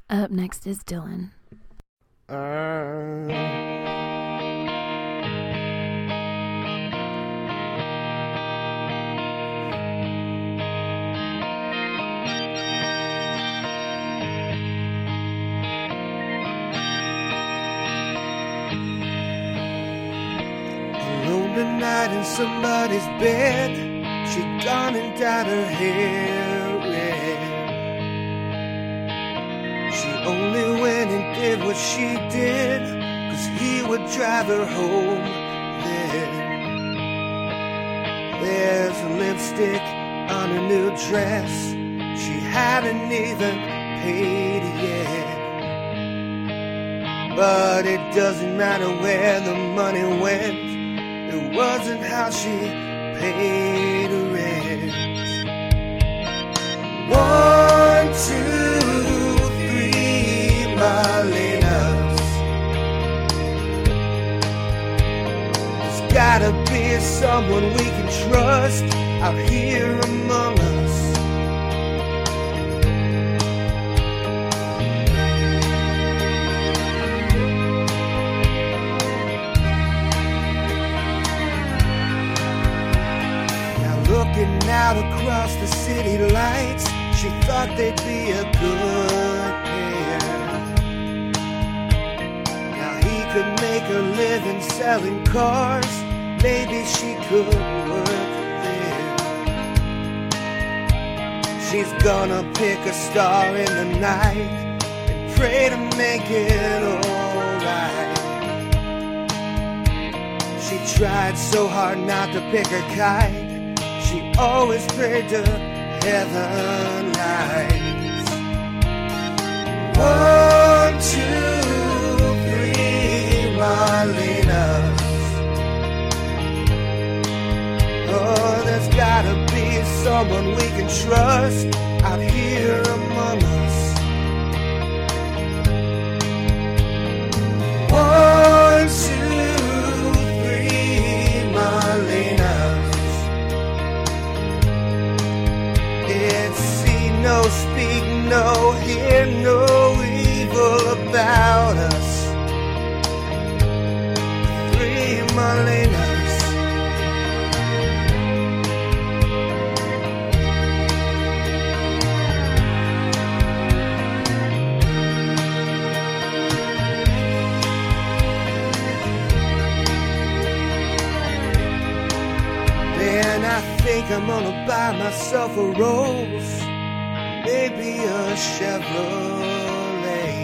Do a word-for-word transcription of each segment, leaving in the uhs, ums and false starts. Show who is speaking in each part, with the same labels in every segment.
Speaker 1: Up next is Dylan.
Speaker 2: Uh... Alone tonight in somebody's bed, she'd gone and dyed her hair red. She only went and did what she did, 'cause he would drive her home then. There's a lipstick on her new dress, she hadn't even paid yet. But it doesn't matter where the money went, it wasn't how she paid her rent. One, two, three, Marlenas. There's gotta be someone we can trust out here among us. Looking out across the city lights, she thought they'd be a good pair. Now he could make a living selling cars, maybe she could work there. She's gonna pick a star in the night and pray to make it alright. She tried so hard not to pick her kite, she always prayed to heaven lights. One, two, three, Marlenas. Oh, there's gotta be someone we can trust out here among us. One, two, three, Marlenas. It's see no, speak no, hear no evil about us. Three Marlenas. Man, I think I'm gonna buy myself a Rolls, maybe a Chevrolet,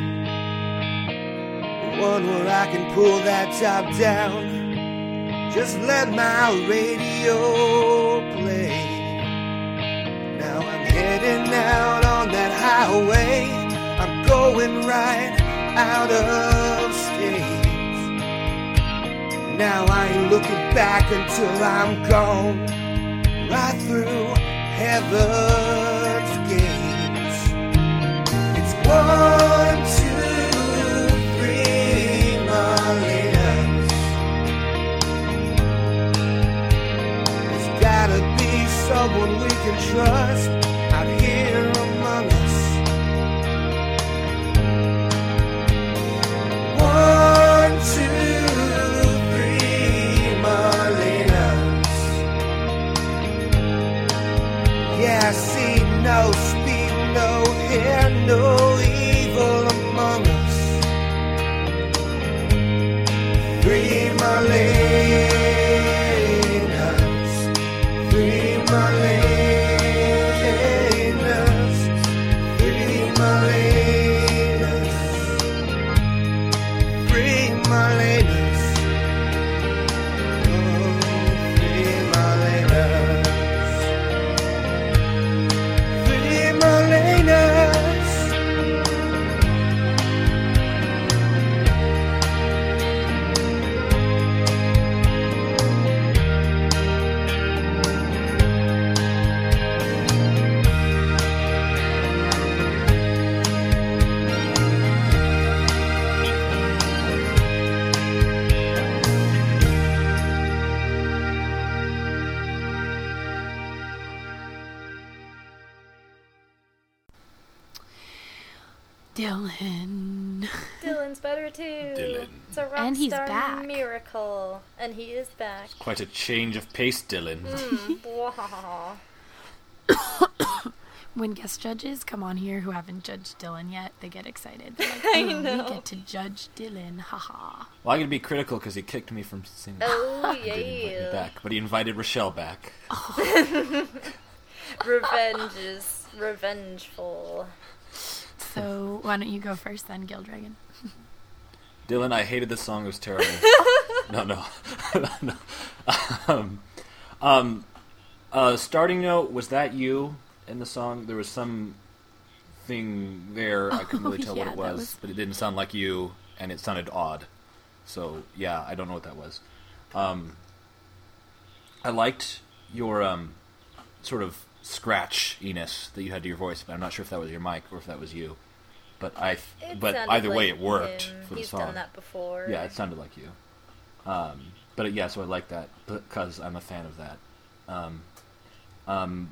Speaker 2: one where I can pull that top down, just let my radio play. Now I'm heading out on that highway, I'm going right out of state. Now I ain't looking back until I'm gone, right through heaven's gates. It's one, two, three, Marlenas. There's gotta be someone we can trust out here among us. One, two, Marlenas. Yeah, see no, speak no, hear no evil among us. Three Marlenas, three Marlenas, three Marlenas, three Marlenas.
Speaker 1: Dylan.
Speaker 3: Dylan's better too.
Speaker 4: Dylan.
Speaker 3: It's a rock
Speaker 1: And he's
Speaker 3: star
Speaker 1: back.
Speaker 3: miracle. And he is back.
Speaker 4: It's quite a change of pace, Dylan.
Speaker 3: Mm, wow.
Speaker 1: When guest judges come on here who haven't judged Dylan yet, they get excited. They're like,
Speaker 3: I
Speaker 1: oh,
Speaker 3: know.
Speaker 1: we get to judge Dylan, haha.
Speaker 4: Well, I'm going to be critical because he kicked me from singing.
Speaker 3: Oh,
Speaker 4: He didn't invite me
Speaker 3: yeah.
Speaker 4: back, but he invited Rochelle back.
Speaker 3: Revenge is revengeful.
Speaker 1: So why don't you go first then, Gildragon?
Speaker 4: Dylan, I hated this song. It was terrible. no, no. no. Um, um, uh, starting note, was that you in the song? There was some thing there. I couldn't really tell
Speaker 1: yeah,
Speaker 4: what it
Speaker 1: that
Speaker 4: was,
Speaker 1: was-
Speaker 4: but it didn't sound like you, and it sounded odd. So, yeah, I don't know what that was. Um, I liked your um, sort of scratchiness that you had to your voice, but I'm not sure if that was your mic or if that was you. But I,
Speaker 3: It
Speaker 4: but
Speaker 3: sounded
Speaker 4: either way,
Speaker 3: like
Speaker 4: it worked
Speaker 3: him.
Speaker 4: for the
Speaker 3: He's
Speaker 4: song.
Speaker 3: done that before.
Speaker 4: Yeah, it sounded like you. Um, but yeah, so I like that because I'm a fan of that. Um, um,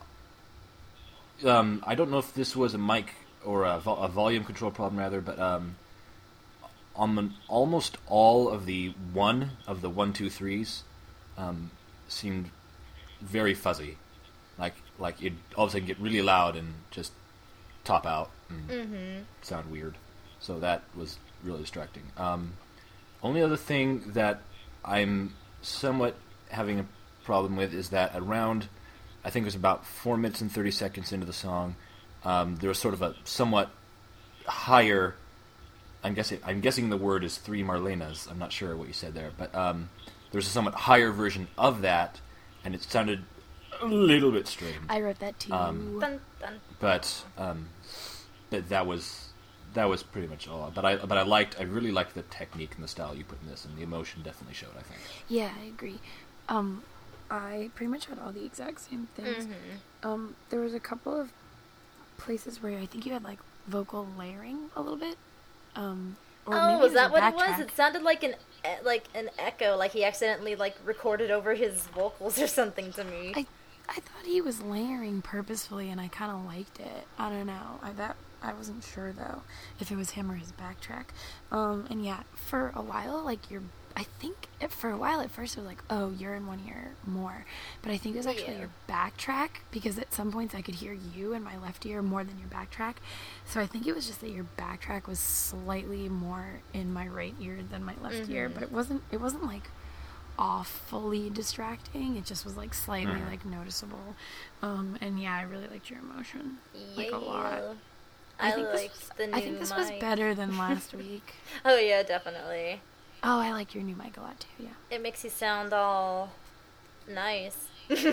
Speaker 4: um, I don't know if this was a mic or a, vo- a volume control problem, rather, but um, on the, almost all of the one of the one, two, threes um, seemed very fuzzy. Like like it all of a sudden get really loud and just top out and
Speaker 3: Mm-hmm.
Speaker 4: sound weird. So that was really distracting. Um, only other thing that I'm somewhat having a problem with is that around, I think it was about four minutes and thirty seconds into the song, um, there was sort of a somewhat higher. I'm guessing. I'm guessing the word is three Marlenas. I'm not sure what you said there, but um, there was a somewhat higher version of that, and it sounded a little bit strange.
Speaker 1: I wrote that too.
Speaker 4: Um,
Speaker 3: Dun, dun.
Speaker 4: But um, but that was that was pretty much all. But I but I liked I really liked the technique and the style you put in this, and the emotion definitely showed. I think.
Speaker 1: Yeah, I agree. Um, I pretty much had all the exact same things.
Speaker 3: Mm-hmm.
Speaker 1: Um, there was a couple of places where I think you had like vocal layering a little bit. Um, or
Speaker 3: Oh,
Speaker 1: maybe
Speaker 3: was
Speaker 1: it
Speaker 3: that
Speaker 1: a
Speaker 3: what it was?
Speaker 1: backtrack.
Speaker 3: It sounded like an e- like an echo, like he accidentally like recorded over his vocals or something to me.
Speaker 1: I I thought he was layering purposefully, and I kind of liked it. I don't know. I that I wasn't sure though if it was him or his backtrack. Um, and yeah, for a while, like you're. I think it, for a while at first it was like, oh, you're in one ear more, but I think it was actually
Speaker 3: Yeah.
Speaker 1: your backtrack, because at some points I could hear you in my left ear more than your backtrack. So I think it was just that your backtrack was slightly more in my right ear than my left ear,
Speaker 3: Mhm.
Speaker 1: but it wasn't. It wasn't like awfully distracting. It just was like slightly
Speaker 4: Mhm.
Speaker 1: like noticeable. Um, and yeah, I really liked your emotion, like a lot.
Speaker 3: I,
Speaker 1: think
Speaker 3: liked
Speaker 1: this,
Speaker 3: the new
Speaker 1: I think this was
Speaker 3: mic.
Speaker 1: better than last week.
Speaker 3: Oh yeah, definitely.
Speaker 1: Oh, I like your new mic a lot too. Yeah.
Speaker 3: It makes you sound all nice.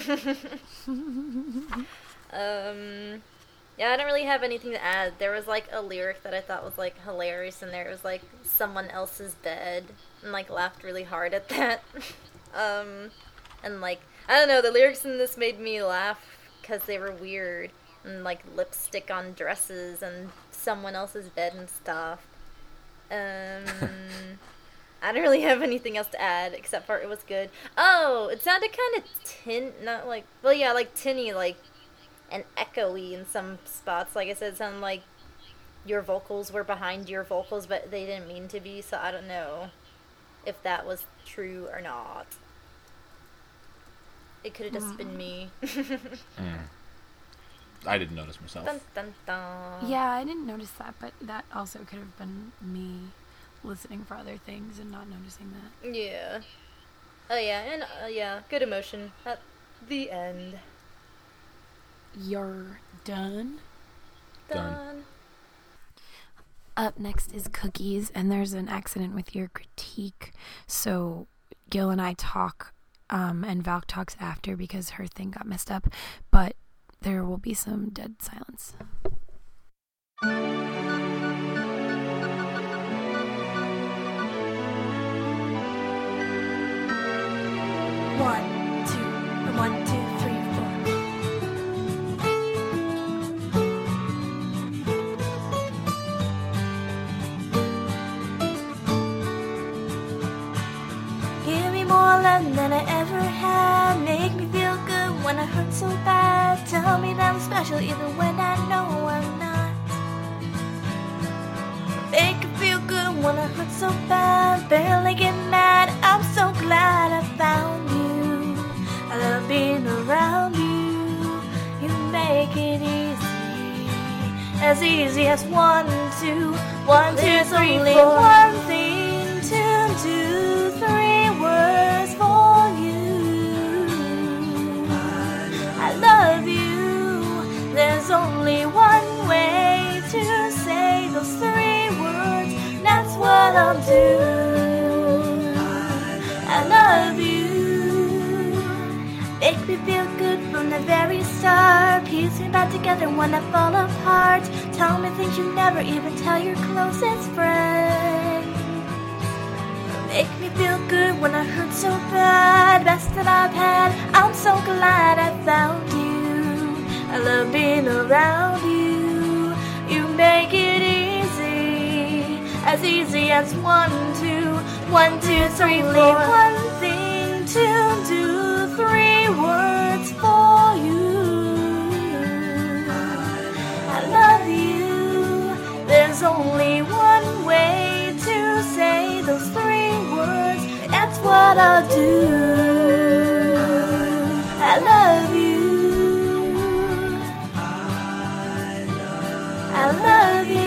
Speaker 3: um, yeah, I don't really have anything to add. There was like a lyric that I thought was like hilarious in there. It was like someone else's bed, and like laughed really hard at that. um, and like I don't know, the lyrics in this made me laugh because they were weird, and like lipstick on dresses and someone else's bed and stuff. Um. I don't really have anything else to add except for it was good. Oh, it sounded kind of tin, not like, well, yeah, like tinny, like, and echoey in some spots. Like I said, it sounded like your vocals were behind your vocals, but they didn't mean to be, so I don't know if that was true or not. It could have just been me.
Speaker 4: Mm. I didn't notice myself.
Speaker 3: Dun, dun, dun.
Speaker 1: Yeah, I didn't notice that, but that also could have been me listening for other things and not noticing that.
Speaker 3: Yeah. Oh, yeah, and, uh, yeah, good emotion at the end.
Speaker 1: You're done?
Speaker 3: Done.
Speaker 4: Done.
Speaker 1: Up next is Cookies, and there's an accident with your critique. So Gil and I talk, um, and Valk talks after because her thing got messed up, but there will be some dead silence.
Speaker 5: One, two, one, two, three, four. Give me more love than I ever had. Make me feel good when I hurt so bad. Tell me that I'm special even when I know I'm not. hurt so bad, barely get mad. I'm so glad I found you. I love being around you. You make it easy, as easy as one, two, one, two,
Speaker 3: There's
Speaker 5: three,
Speaker 3: only
Speaker 5: four.
Speaker 3: one
Speaker 5: thing to do, three words for you. I love you. There's only one way to say those three words. That's what I'll do. I love you. Make me feel good from the very start. Piece me back together when I fall apart. Tell me things you never even tell your closest friend. Make me feel good when I hurt so bad. Best that I've had. I'm so glad I found you. I love being around you. You make it easy, as easy as one, two, one, two, three, four. One thing to do, three words for you. I love you. There's only one way to say those three words. That's what I'll do. I love you. I love you.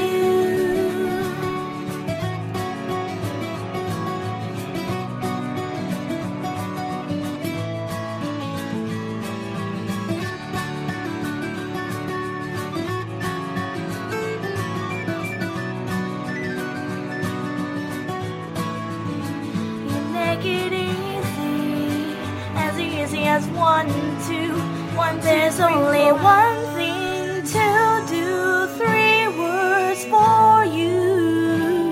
Speaker 5: You make it easy, as easy as one, two, one, two, There's three, only four. One thing to do, three words for you.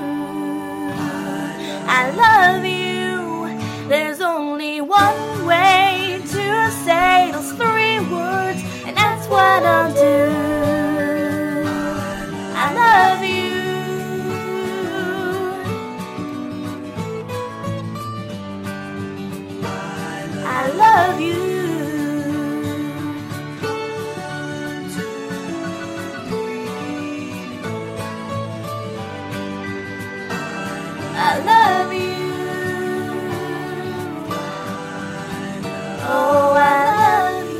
Speaker 5: I love you. There's only one way to say those three words, and that's what I'll do. I love you. I love you. I love you. Oh, I love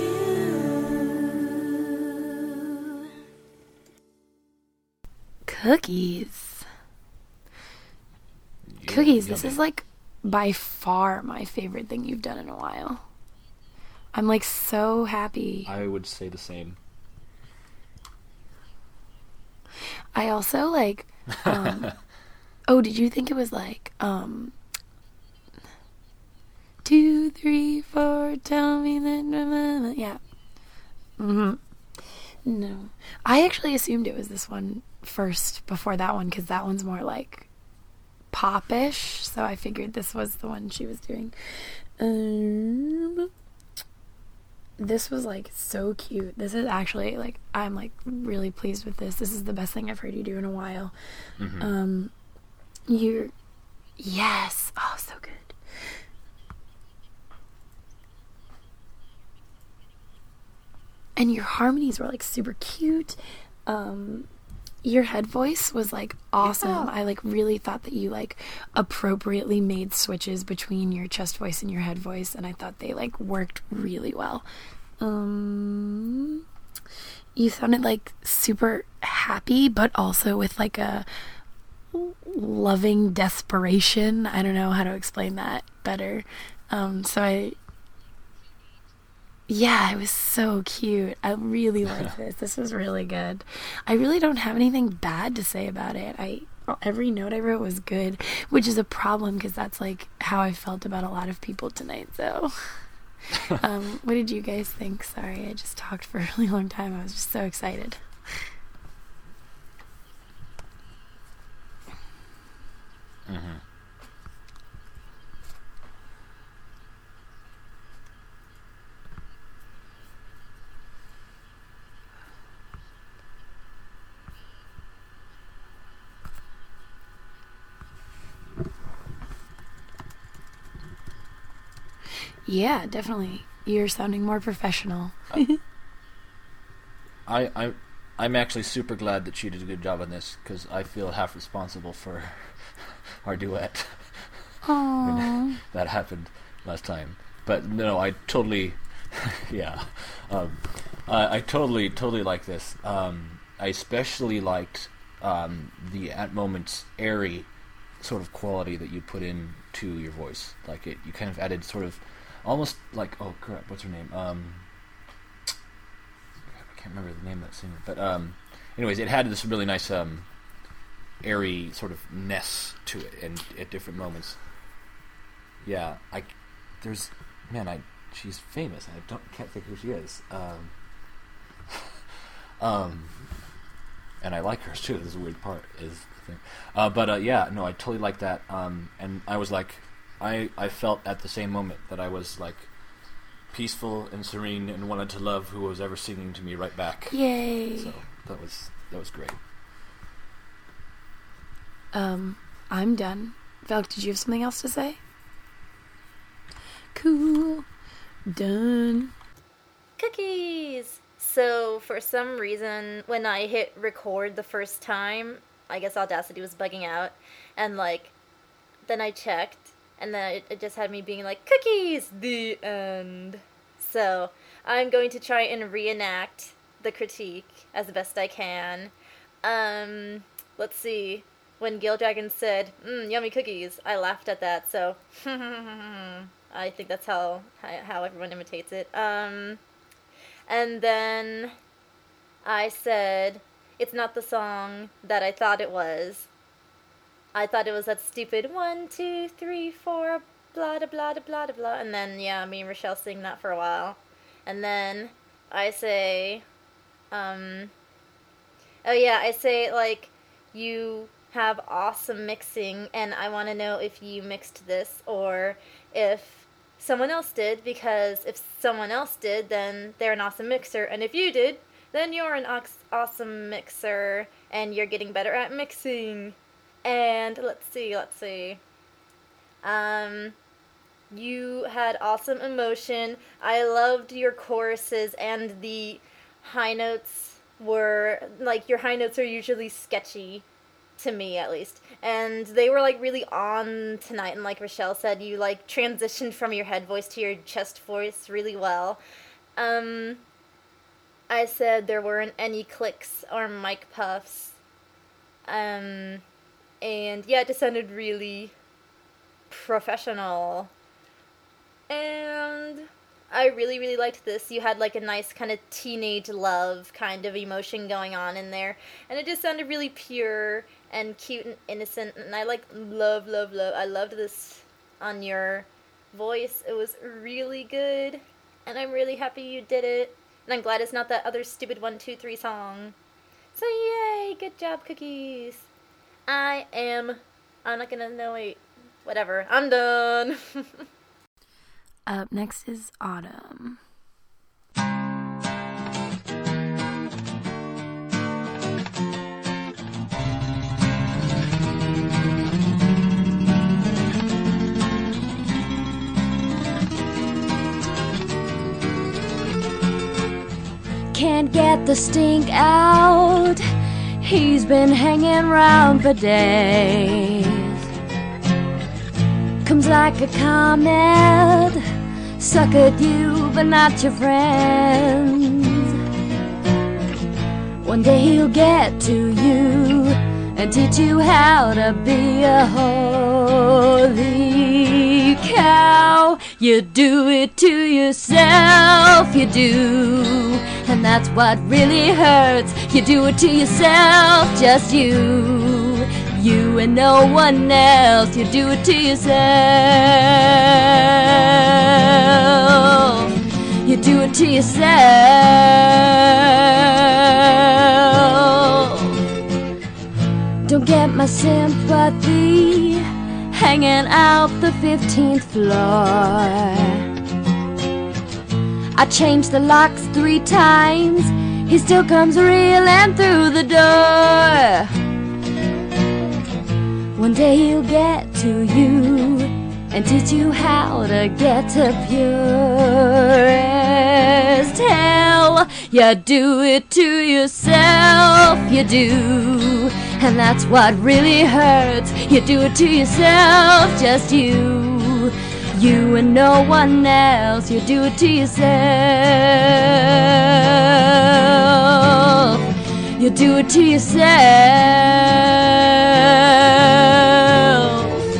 Speaker 5: you.
Speaker 1: Cookies.
Speaker 4: Yeah,
Speaker 1: Cookies, this
Speaker 4: yummy.
Speaker 1: is like by far my favorite thing you've done in a while. I'm like so happy.
Speaker 4: I would say the same.
Speaker 1: I also like um oh, did you think it was like um two, three, four, tell me that yeah. Mhm. No. I actually assumed it was this one first before that one, because that one's more like pop-ish, so I figured this was the one she was doing. Um, this was like so cute. This is actually like, I'm like really pleased with this. This is the best thing I've heard you do in a while.
Speaker 4: Mhm.
Speaker 1: Um, you're, yes, oh, so good. And your harmonies were like super cute. Um, your head voice was like awesome.
Speaker 4: Yeah.
Speaker 1: I like really thought that you like appropriately made switches between your chest voice and your head voice, and I thought they like worked really well. Um, you sounded like super happy, but also with like a loving desperation. I don't know how to explain that better. Um, so I, yeah, it was so cute. I really liked this. This was really good. I really don't have anything bad to say about it. I every note I wrote was good, which is a problem because that's like how I felt about a lot of people tonight. So, um, what did you guys think? Sorry, I just talked for a really long time. I was just so excited.
Speaker 4: Mhm.
Speaker 1: Yeah, definitely. You're sounding more professional.
Speaker 4: I, I, I'm actually super glad that she did a good job on this, because I feel half responsible for our duet.
Speaker 1: Aww.
Speaker 4: That happened last time. But no, I totally, yeah, um, I, I totally, totally like this. Um, I especially liked um, the at moments airy sort of quality that you put in to your voice. Like it, you kind of added sort of almost like, oh crap, what's her name? Um, I can't remember the name of that singer. But um, anyways, it had this really nice um, airy sort of ness to it, and at different moments. Yeah, I there's man, I she's famous. I don't can't think who she is. Um, um, and I like her too. This is a weird part is the thing. Uh, but uh, yeah, no, I totally like that. Um, and I was like, I I felt at the same moment that I was like peaceful and serene and wanted to love who was ever singing to me right back.
Speaker 1: Yay!
Speaker 4: So that was that was great.
Speaker 1: Um, I'm done. Valk, did you have something else to say? Cool. Done.
Speaker 3: Cookies! So, for some reason, when I hit record the first time, I guess Audacity was bugging out, and, like, then I checked, and then it, it just had me being like, cookies! The end. So, I'm going to try and reenact the critique as best I can. Um, let's see. When Gil Dragon said, mmm, yummy cookies, I laughed at that, so, I think that's how how everyone imitates it. Um, and then I said, it's not the song that I thought it was. I thought it was that stupid one, two, three, four, blah, blah, blah, blah, blah, and then, yeah, me and Rochelle sing that for a while. And then I say, um, oh yeah, I say, like, you have awesome mixing, and I want to know if you mixed this, or if someone else did, because if someone else did, then they're an awesome mixer, and if you did, then you're an ox- awesome mixer, and you're getting better at mixing. And let's see, let's see. Um, you had awesome emotion. I loved your choruses, and the high notes were, like, your high notes are usually sketchy, to me at least, and they were like really on tonight, and like Rochelle said, you like transitioned from your head voice to your chest voice really well. Um, I said there weren't any clicks or mic puffs, um, and yeah, it just sounded really professional, and I really, really liked this. You had like a nice kind of teenage love kind of emotion going on in there, and it just sounded really pure and cute and innocent, and I like love, love, love. I loved this on your voice. It was really good, and I'm really happy you did it, and I'm glad it's not that other stupid one, two, three song. So yay, good job, Cookies. I am, I'm not gonna, no wait, whatever, I'm done.
Speaker 1: Up next is Autumn.
Speaker 5: Can't get the stink out. He's been hanging round for days. Comes like a comet, suckered you but not your friends. One day he'll get to you and teach you how to be a holy cow. You do it to yourself, you do, and that's what really hurts. You do it to yourself, just you, you and no one else. You do it to yourself, you do it to yourself. Don't get my sympathy hanging out the fifteenth floor. I changed the locks three times, he still comes reeling through the door. One day he'll get to you and teach you how to get to purest hell. You do it to yourself, you do, and that's what really hurts. You do it to yourself, just you, you and no one else. You do it to yourself. You do it to yourself.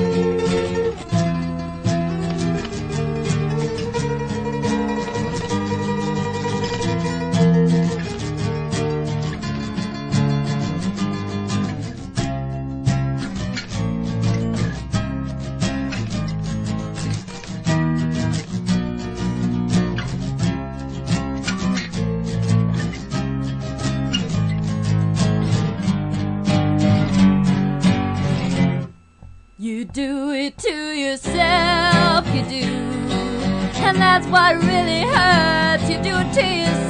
Speaker 5: You do it to yourself, you do, and that's what really hurts. You do it to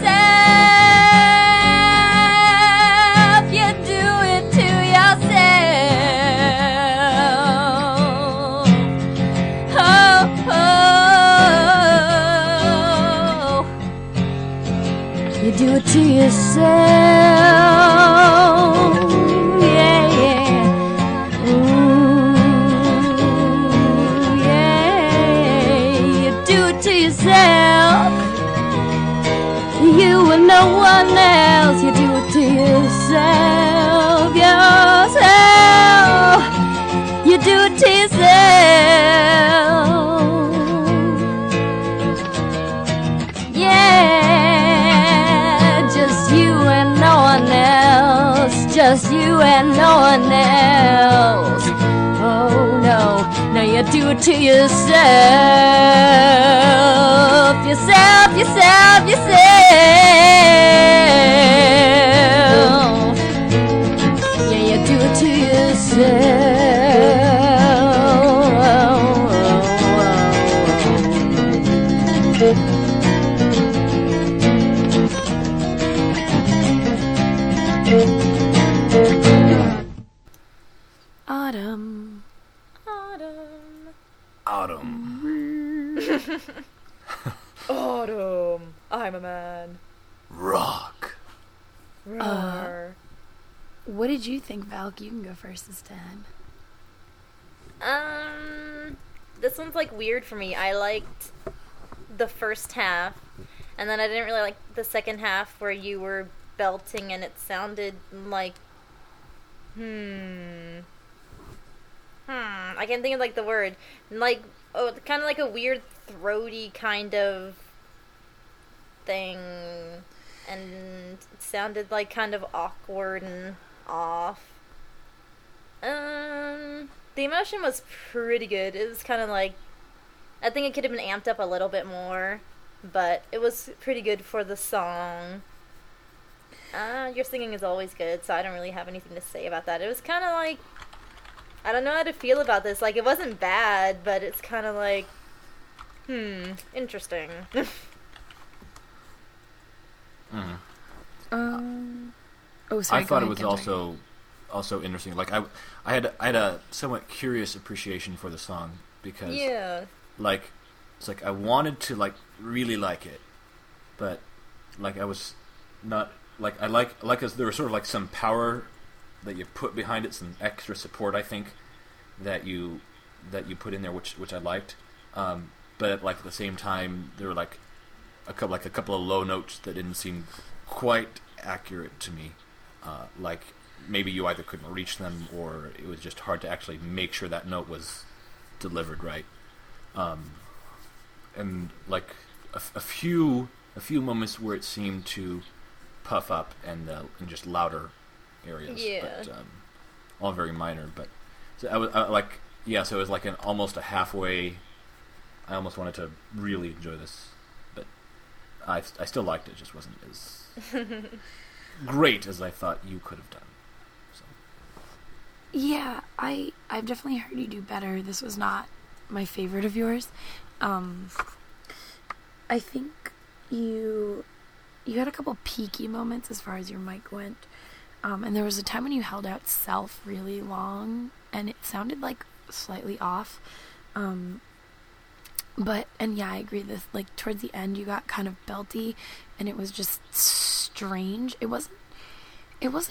Speaker 5: yourself, you do it to yourself. Oh, oh, you do it to yourself, yeah, yeah. Ooh. You and no one else. You do it to yourself, yourself. You do it to yourself. Yeah, just you and no one else. Just you and no one else. Oh no, now you do it to yourself, yourself, yourself, yourself. Yeah, you do it to yourself.
Speaker 1: Autumn.
Speaker 3: Autumn.
Speaker 4: Autumn.
Speaker 3: Autumn. I'm a man.
Speaker 4: Rock.
Speaker 3: Roar.
Speaker 1: What did you think, Valk? You can go first instead.
Speaker 3: Um, this one's like weird for me. I liked the first half, and then I didn't really like the second half where you were belting and it sounded like, hmm, hmm. I can't think of like the word, like oh, kind of like a weird throaty kind of thing, and it sounded like kind of awkward and off. Um, the emotion was pretty good. It was kind of like, I think it could have been amped up a little bit more, but it was pretty good for the song. Uh, your singing is always good, so I don't really have anything to say about that. It was kind of like, I don't know how to feel about this. Like, it wasn't bad, but it's kind of like, hmm, interesting.
Speaker 4: Mm.
Speaker 1: Um. Oh, sorry.
Speaker 4: I thought
Speaker 1: go
Speaker 4: it was
Speaker 1: ahead, Kendra.
Speaker 4: also also interesting. Like I, I had I had a somewhat curious appreciation for the song because
Speaker 3: Yeah.
Speaker 4: like it's like I wanted to like really like it, but like I was not like I like like as there was sort of like some power that you put behind it, some extra support I think that you that you put in there, which which I liked. Um, but at, like at the same time, there were like a couple like a couple of low notes that didn't seem quite accurate to me. Uh, like maybe you either couldn't reach them or it was just hard to actually make sure that note was delivered right. Um, and like a, a few a few moments where it seemed to puff up and uh, in just louder areas.
Speaker 3: Yeah.
Speaker 4: But um, all very minor. But so I was I, like yeah, so it was like an almost a halfway. I almost wanted to really enjoy this, but I I still liked it. It just wasn't as great as I thought you could have done. So.
Speaker 1: Yeah, I I've definitely heard you do better. This was not my favorite of yours. Um, I think you you had a couple peaky moments as far as your mic went, um, and there was a time when you held out "self" really long, and it sounded like slightly off. Um, but and yeah, I agree. This like towards the end, you got kind of belty, and it was just strange. It wasn't. It wasn't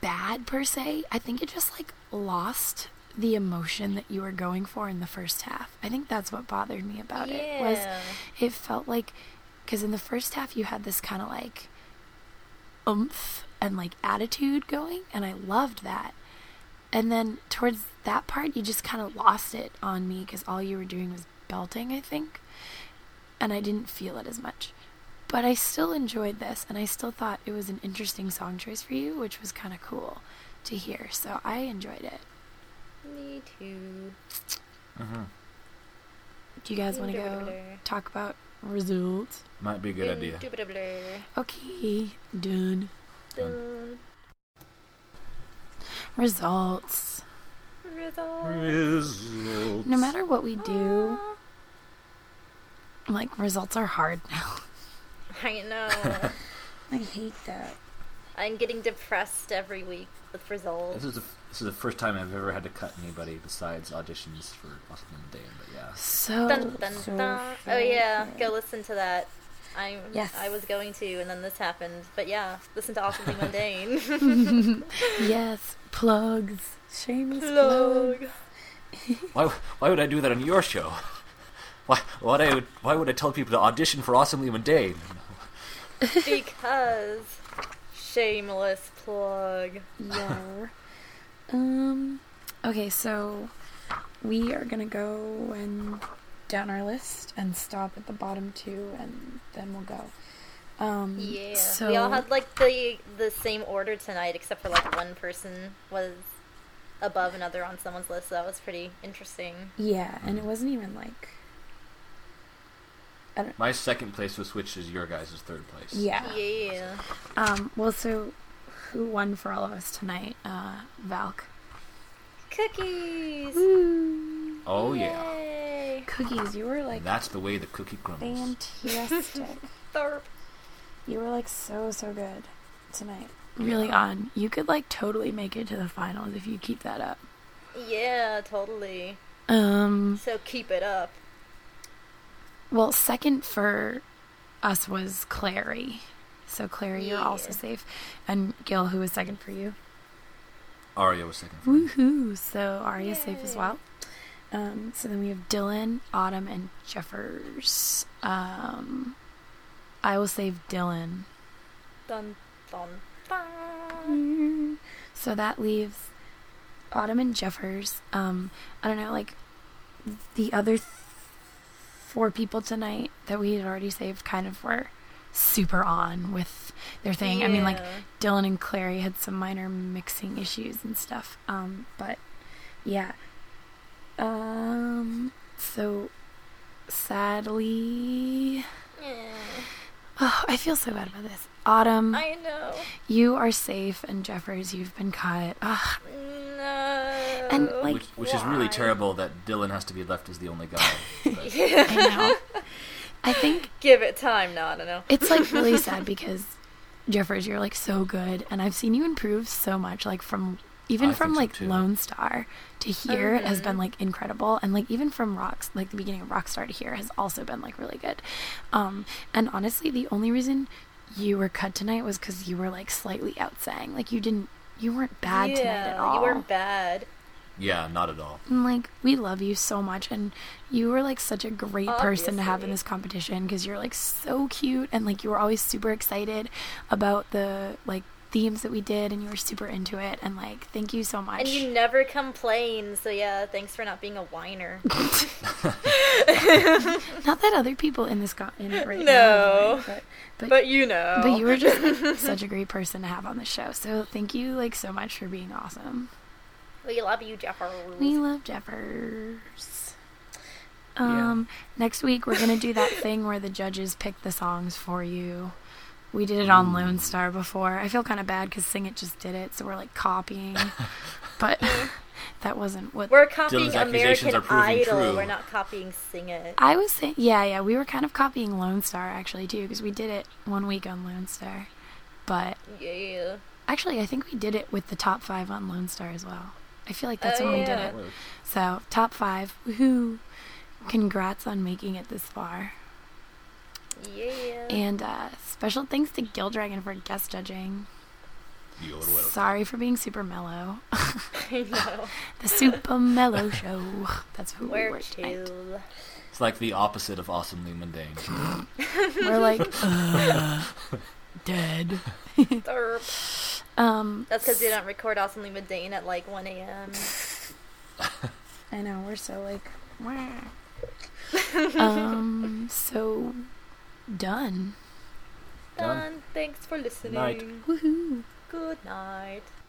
Speaker 1: bad per se. I think it just like lost the emotion that you were going for in the first half. I think that's what bothered me about it. Was
Speaker 3: Yeah.
Speaker 1: it felt like, because in the first half you had this kind of like oomph and like attitude going, and I loved that. And then towards that part, you just kind of lost it on me because all you were doing was belting, I think. And I didn't feel it as much. But I still enjoyed this, and I still thought it was an interesting song choice for you, which was kind of cool to hear. So I enjoyed it.
Speaker 3: Me too.
Speaker 4: Mm-hmm.
Speaker 1: Do you guys want to go talk about results?
Speaker 4: Might be a good idea.
Speaker 3: Indubitably.
Speaker 1: Okay, done.
Speaker 3: Dun.
Speaker 1: Results.
Speaker 3: Results.
Speaker 4: Results.
Speaker 1: No matter what we do, like, results are hard now.
Speaker 3: I know.
Speaker 1: I hate that.
Speaker 3: I'm getting depressed every week with results.
Speaker 4: This is the this is the first time I've ever had to cut anybody besides auditions for Awesome Mundane, but yeah.
Speaker 1: So,
Speaker 3: Dun, dun,
Speaker 1: so
Speaker 3: dun. Oh yeah,
Speaker 1: frustrating.
Speaker 3: go listen to that. I
Speaker 1: Yes.
Speaker 3: I was going to, and then this happened. But yeah, listen to Awesomely Mundane.
Speaker 1: Yes, plugs. Shameless
Speaker 3: Plug.
Speaker 1: plug.
Speaker 4: Why why would I do that on your show? Why why would I why would I tell people to audition for Awesomely Mundane?
Speaker 3: Because shameless plug.
Speaker 1: Yeah. Um. Okay, so we are gonna go and down our list and stop at the bottom two, and then we'll go. Um.
Speaker 3: Yeah.
Speaker 1: So
Speaker 3: We all had like the the same order tonight, except for like one person was above another on someone's list. So that was pretty interesting.
Speaker 1: yeah, and it wasn't even like. I don't.
Speaker 4: My second place was switched as your guys' third place.
Speaker 1: Yeah.
Speaker 3: Yeah.
Speaker 1: Um. Well, so who won for all of us tonight? Uh, Valk.
Speaker 3: Cookies.
Speaker 4: Oh yeah.
Speaker 3: Yay.
Speaker 1: Cookies. You were like
Speaker 4: And that's the way the cookie crumbles.
Speaker 1: fantastic.
Speaker 3: Tharp.
Speaker 1: You were like so so good tonight. Really on. You could like totally make it to the finals if you keep that up.
Speaker 3: Yeah, totally.
Speaker 1: Um.
Speaker 3: So keep it up.
Speaker 1: Well, second for us was Clary. So Clary, you're also
Speaker 3: Yeah.
Speaker 1: safe. And Gil, who was second for you?
Speaker 4: Aria was second. For me.
Speaker 1: Woohoo! So Arya's safe as
Speaker 3: Yay.
Speaker 1: well. Um. So then we have Dylan, Autumn, and Jeffers. Um. I will save Dylan.
Speaker 3: Dun dun dun.
Speaker 1: So that leaves Autumn and Jeffers. Um, I don't know, like the other th- four people tonight that we had already saved kind of were super on with their thing. I mean, like
Speaker 3: Yeah.
Speaker 1: Dylan and Clary had some minor mixing issues and stuff. Um, but yeah. Um, so sadly,
Speaker 3: Yeah.
Speaker 1: oh, I feel so bad about this. Autumn,
Speaker 3: I know.
Speaker 1: you are safe, and Jeffers, you've been cut. Ugh.
Speaker 3: No.
Speaker 1: And, like,
Speaker 4: Which, which is really
Speaker 3: why?
Speaker 4: terrible that Dylan has to be left as the only guy. But
Speaker 1: I know. I think
Speaker 3: Give it time. No, I don't know.
Speaker 1: it's like really sad because Jeffers, you're like so good, and I've seen you improve so much, like from even
Speaker 4: I
Speaker 1: from
Speaker 4: think so,
Speaker 1: like
Speaker 4: too.
Speaker 1: Lone Star to here has
Speaker 3: Mhm.
Speaker 1: been like incredible, and like even from Rocks, like the beginning of Rockstar to here has also been like really good. Um, and honestly, the only reason you were cut tonight was because you were like slightly outsang, like you didn't, you weren't bad
Speaker 3: yeah,
Speaker 1: tonight at all.
Speaker 3: You weren't bad.
Speaker 4: yeah, not at all.
Speaker 1: And, like, we love you so much, and you were like such a great person to have in
Speaker 3: Obviously.
Speaker 1: this competition because you're like so cute, and like you were always super excited about the like themes that we did, and you were super into it, and like thank you so much.
Speaker 3: And you never complain. So yeah, thanks for not being a whiner.
Speaker 1: Not that other people in this co- in it right
Speaker 3: No.
Speaker 1: now, are, but but
Speaker 3: But you know.
Speaker 1: but you were just like, such a great person to have on the show. So thank you like so much for being awesome.
Speaker 3: We love you, Jeffers.
Speaker 1: We love Jeffers. Um, next week we're gonna do that thing where the judges pick the songs for you. We did it on Lone Star before. I feel kind of bad because Sing It just did it, so we're like copying. But that wasn't what
Speaker 3: We're copying
Speaker 4: Dylan's accusations
Speaker 3: American
Speaker 4: are proving
Speaker 3: Idol.
Speaker 4: true.
Speaker 3: We're not copying Sing It.
Speaker 1: I was saying. Yeah, yeah, we were kind of copying Lone Star actually too, because we did it one week on Lone Star. But
Speaker 3: Yeah.
Speaker 1: actually, I think we did it with the top five on Lone Star as well. I feel like that's
Speaker 3: Oh,
Speaker 1: when we did
Speaker 3: yeah.
Speaker 1: it. So top five. Woohoo! Congrats on making it this far.
Speaker 3: Yeah.
Speaker 1: And uh, special thanks to Gil Dragon for guest judging.
Speaker 4: You're welcome.
Speaker 1: Sorry for being super mellow.
Speaker 3: I know.
Speaker 1: The Super Mellow Show. That's who we
Speaker 3: Where
Speaker 1: were tonight.
Speaker 3: to?
Speaker 4: It's like the opposite of awesomely mundane.
Speaker 1: We're like uh, dead.
Speaker 3: Derp.
Speaker 1: Um,
Speaker 3: That's because they don't record Awesomely Mundane at like one a.m.
Speaker 1: I know, we're so like, wah. um, so done.
Speaker 4: Done.
Speaker 3: Done. Thanks for listening.
Speaker 4: Night.
Speaker 1: Woohoo.
Speaker 3: Good night.